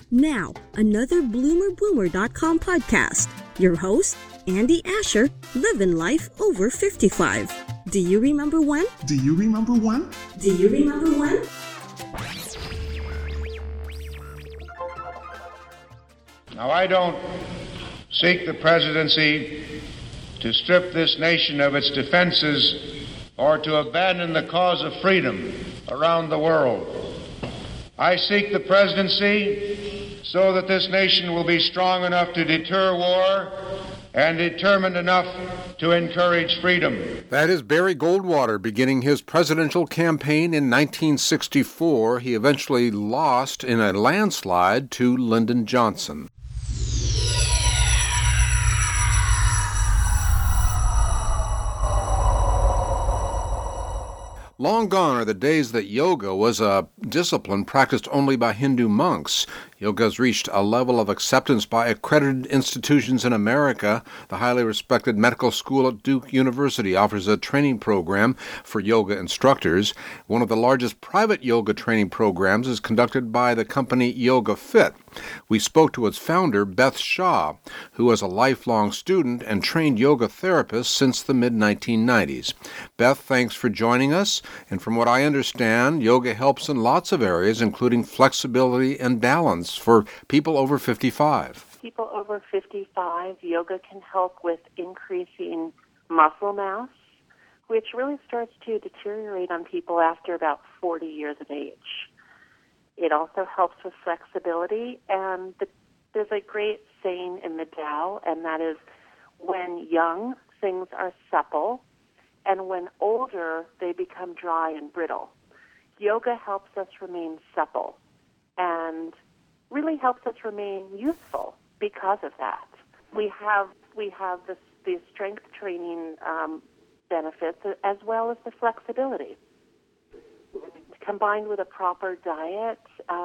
Now, another BloomerBoomer.com podcast. Your host, Andy Asher, living life over 55. Do you remember when? Do you remember when? Do you remember when? Now, I don't seek the presidency to strip this nation of its defenses or to abandon the cause of freedom around the world. I seek the presidency so that this nation will be strong enough to deter war and determined enough to encourage freedom. That is Barry Goldwater beginning his presidential campaign in 1964. He eventually lost in a landslide to Lyndon Johnson. Long gone are the days that yoga was a discipline practiced only by Hindu monks. Yoga has reached a level of acceptance by accredited institutions in America. The highly respected medical school at Duke University offers a training program for yoga instructors. One of the largest private yoga training programs is conducted by the company Yoga Fit. We spoke to its founder, Beth Shah, who was a lifelong student and trained yoga therapist since the mid-1990s. Beth, thanks for joining us. And from what I understand, yoga helps in lots of areas, including flexibility and balance for people over 55. People over 55, yoga can help with increasing muscle mass, which really starts to deteriorate on people after about 40 years of age. It also helps with flexibility, and there's a great saying in the Tao, and that is, when young, things are supple, and when older, they become dry and brittle. Yoga helps us remain supple and really helps us remain youthful because of that. We have the strength training benefits as well as the flexibility. Combined with a proper diet,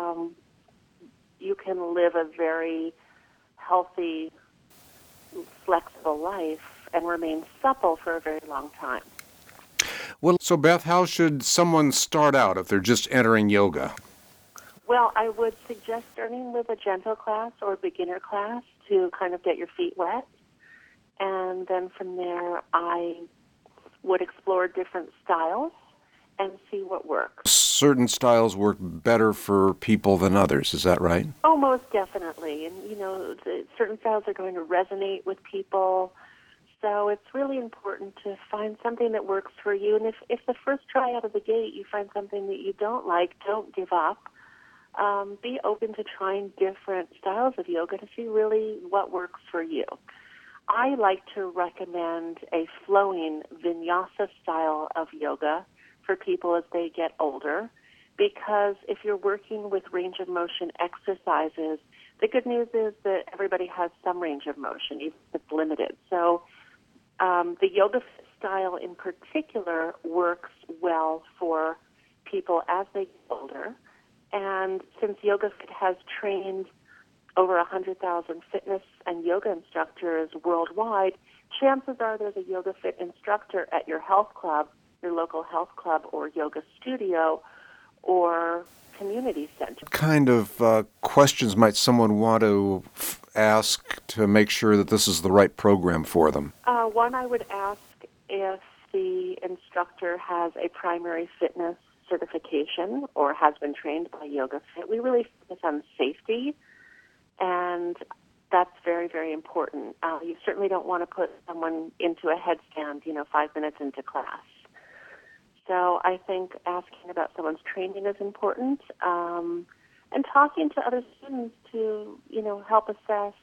you can live a very healthy, flexible life and remain supple for a very long time. Well, so Beth, how should someone start out if they're just entering yoga? Well, I would suggest starting with a gentle class or beginner class to kind of get your feet wet. And then from there, I would explore different styles and see what works. Certain styles work better for people than others, is that right? Oh, most definitely. And, certain styles are going to resonate with people. So it's really important to find something that works for you. And if the first try out of the gate you find something that you don't like, don't give up. Be open to trying different styles of yoga to see really what works for you. I like to recommend a flowing vinyasa style of yoga for people as they get older, because if you're working with range of motion exercises, the good news is that everybody has some range of motion, even if it's limited. So the yoga style in particular works well for people as they get older. And since Yoga Fit has trained over 100,000 fitness and yoga instructors worldwide, chances are there's a Yoga Fit instructor at your health club, your local health club or yoga studio or community center. What kind of questions might someone want to ask to make sure that this is the right program for them? One, I would ask if the instructor has a primary fitness certification or has been trained by Yoga Fit. We really focus on safety, and that's very, very important. You certainly don't want to put someone into a headstand, 5 minutes into class. So I think asking about someone's training is important, and talking to other students to, help assess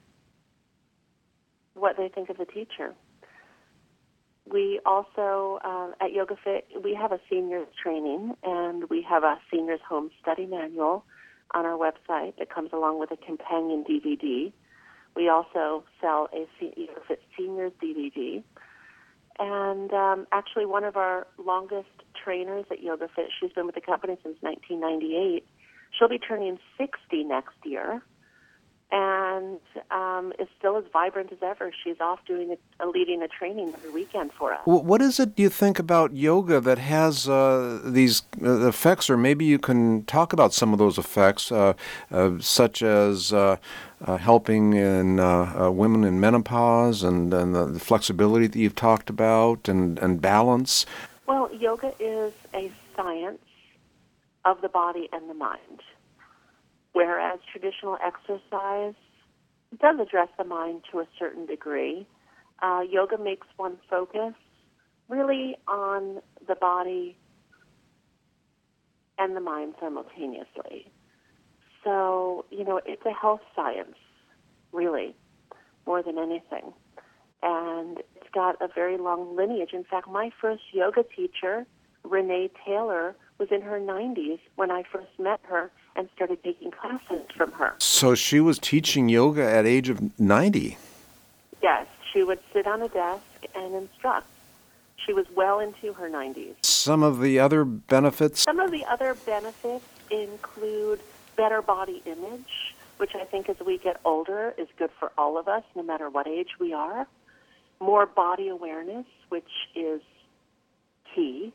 what they think of the teacher. We also, at Yoga Fit, we have a seniors training, and we have a seniors home study manual on our website that comes along with a companion DVD. We also sell a Yoga Fit seniors DVD. And actually, one of our longest trainers at Yoga Fit, she's been with the company since 1998. She'll be turning 60 next year. and is still as vibrant as ever. She's off leading a training every weekend for us. What is it you think about yoga that has these effects, or maybe you can talk about some of those effects, such as helping in women in menopause and the flexibility that you've talked about and balance? Well, yoga is a science of the body and the mind, whereas traditional exercise does address the mind to a certain degree. Yoga makes one focus really on the body and the mind simultaneously. So, it's a health science, really, more than anything. And it's got a very long lineage. In fact, my first yoga teacher, Renee Taylor, was in her 90s when I first met her and started taking classes from her. So she was teaching yoga at age of 90? Yes, she would sit on a desk and instruct. She was well into her 90s. Some of the other benefits? Some of the other benefits include better body image, which I think as we get older is good for all of us, no matter what age we are. More body awareness, which is key.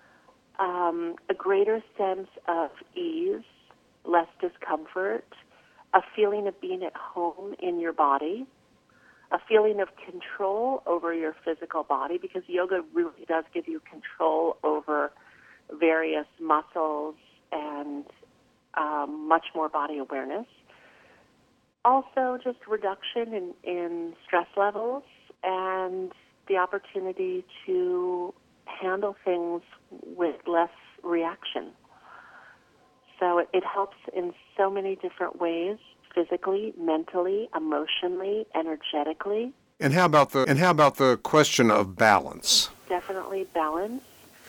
A greater sense of ease, less discomfort, a feeling of being at home in your body, a feeling of control over your physical body, because yoga really does give you control over various muscles and much more body awareness. Also, just reduction in stress levels and the opportunity to handle things with less reaction. So it helps in so many different ways, physically, mentally, emotionally, energetically. And how about the question of balance? Definitely balance.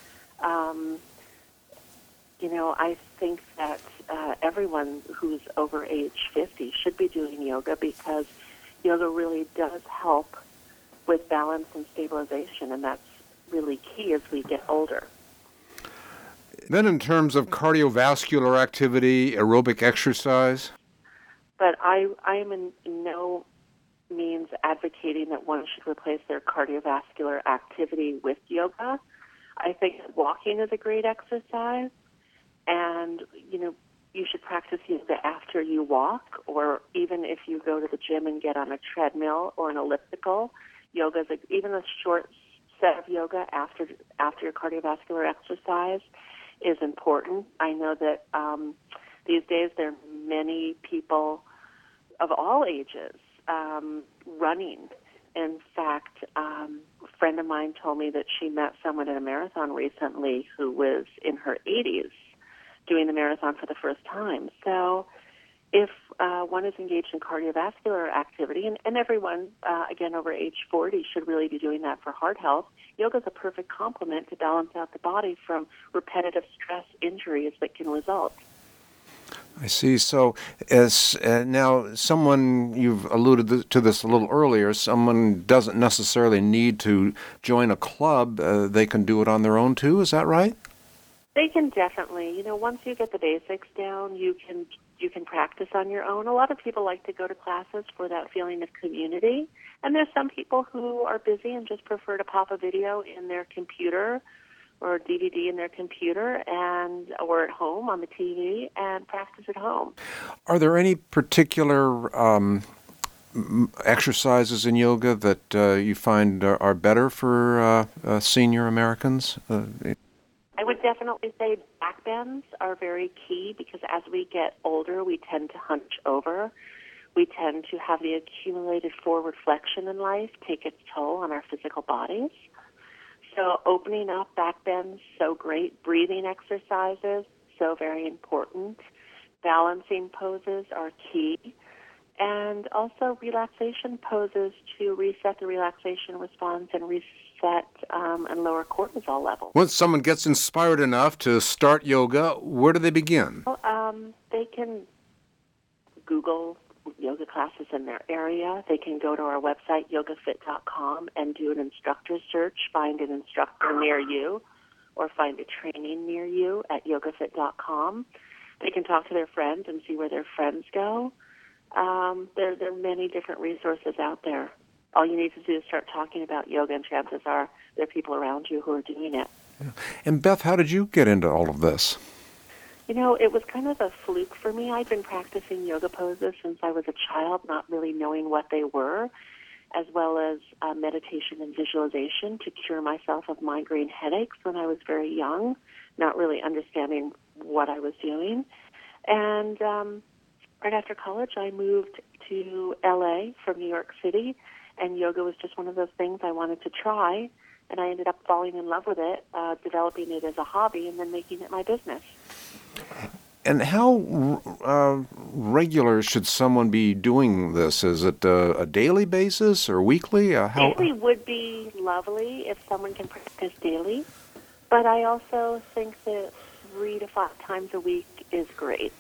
I think that everyone who's over age 50 should be doing yoga, because yoga really does help with balance and stabilization, and that's really key as we get older. Then in terms of cardiovascular activity, aerobic exercise? But I am in no means advocating that one should replace their cardiovascular activity with yoga. I think that walking is a great exercise, and, you should practice yoga after you walk, or even if you go to the gym and get on a treadmill or an elliptical. Yoga is even a short set of yoga after your cardiovascular exercise is important. I know that these days there are many people of all ages running. In fact, a friend of mine told me that she met someone at a marathon recently who was in her 80s doing the marathon for the first time. So if one is engaged in cardiovascular activity, and everyone, again, over age 40 should really be doing that for heart health, yoga is a perfect complement to balance out the body from repetitive stress injuries that can result. I see. So as now someone, you've alluded to this a little earlier, someone doesn't necessarily need to join a club. They can do it on their own too. Is that right? They can definitely. Once you get the basics down, you can practice on your own. A lot of people like to go to classes for that feeling of community. And there's some people who are busy and just prefer to pop a video in their computer or DVD in their computer or at home on the TV and practice at home. Are there any particular exercises in yoga that you find are better for senior Americans? I would definitely say back bends are very key, because as we get older, we tend to hunch over. We tend to have the accumulated forward flexion in life take its toll on our physical bodies. So opening up back bends, so great. Breathing exercises, so very important. Balancing poses are key. And also relaxation poses to reset the relaxation response and reset and lower cortisol levels. Once someone gets inspired enough to start yoga, where do they begin? Well, they can Google yoga classes in their area. They can go to our website, yogafit.com, and do an instructor search, find an instructor near you, or find a training near you at yogafit.com. They can talk to their friends and see where their friends go. There are many different resources out there. All you need to do is start talking about yoga, and chances are there are people around you who are doing it. Yeah. And Beth, how did you get into all of this? It was kind of a fluke for me. I'd been practicing yoga poses since I was a child, not really knowing what they were, as well as meditation and visualization to cure myself of migraine headaches when I was very young, not really understanding what I was doing. And right after college, I moved to L.A. from New York City, and yoga was just one of those things I wanted to try, and I ended up falling in love with it, developing it as a hobby, and then making it my business. And how regular should someone be doing this? Is it a daily basis or weekly? Daily would be lovely if someone can practice daily, but I also think that 3 to 5 times a week is great.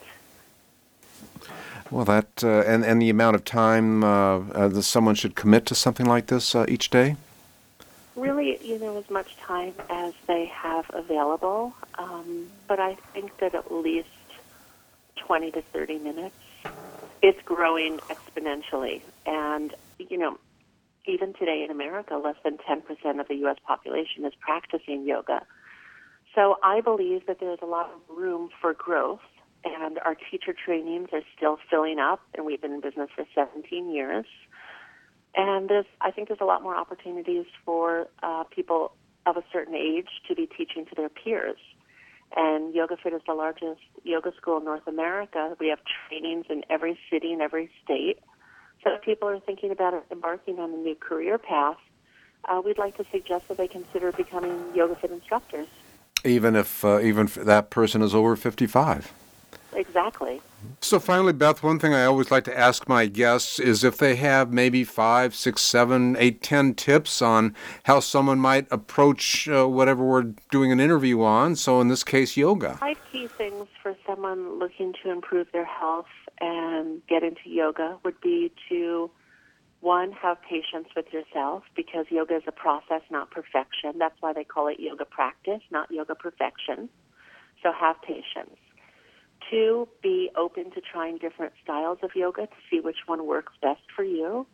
Well, that and the amount of time that someone should commit to something like this each day? Really, as much time as they have available, but I think that at least 20 to 30 minutes. It's growing exponentially, and, even today in America, less than 10% of the U.S. population is practicing yoga. So I believe that there's a lot of room for growth, and our teacher trainings are still filling up, and we've been in business for 17 years. And I think there's a lot more opportunities for people of a certain age to be teaching to their peers. And YogaFit is the largest yoga school in North America. We have trainings in every city and every state. So if people are thinking about embarking on a new career path, we'd like to suggest that they consider becoming YogaFit instructors. Even if that person is over 55. Exactly. So finally, Beth, one thing I always like to ask my guests is if they have maybe 5, 6, 7, 8, 10 tips on how someone might approach whatever we're doing an interview on, so in this case, yoga. 5 key things for someone looking to improve their health and get into yoga would be to, 1, have patience with yourself, because yoga is a process, not perfection. That's why they call it yoga practice, not yoga perfection. So have patience. 2, be open to trying different styles of yoga to see which one works best for you.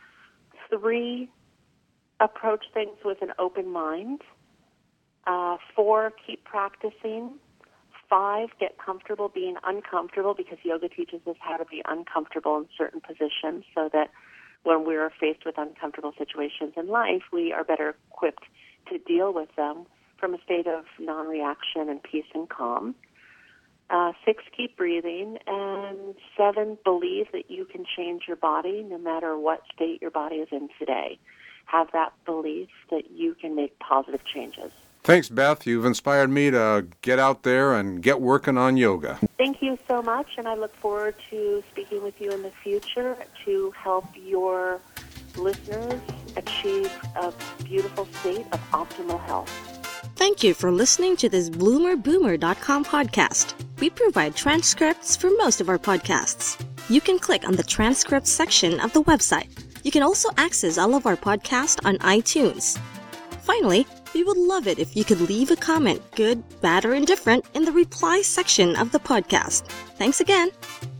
3, approach things with an open mind. 4, keep practicing. 5, get comfortable being uncomfortable, because yoga teaches us how to be uncomfortable in certain positions so that when we're faced with uncomfortable situations in life, we are better equipped to deal with them from a state of non-reaction and peace and calm. 6, keep breathing. And 7, believe that you can change your body no matter what state your body is in today. Have that belief that you can make positive changes. Thanks, Beth. You've inspired me to get out there and get working on yoga. Thank you so much, and I look forward to speaking with you in the future to help your listeners achieve a beautiful state of optimal health. Thank you for listening to this BloomerBoomer.com podcast. We provide transcripts for most of our podcasts. You can click on the transcripts section of the website. You can also access all of our podcasts on iTunes. Finally, we would love it if you could leave a comment, good, bad, or indifferent, in the reply section of the podcast. Thanks again.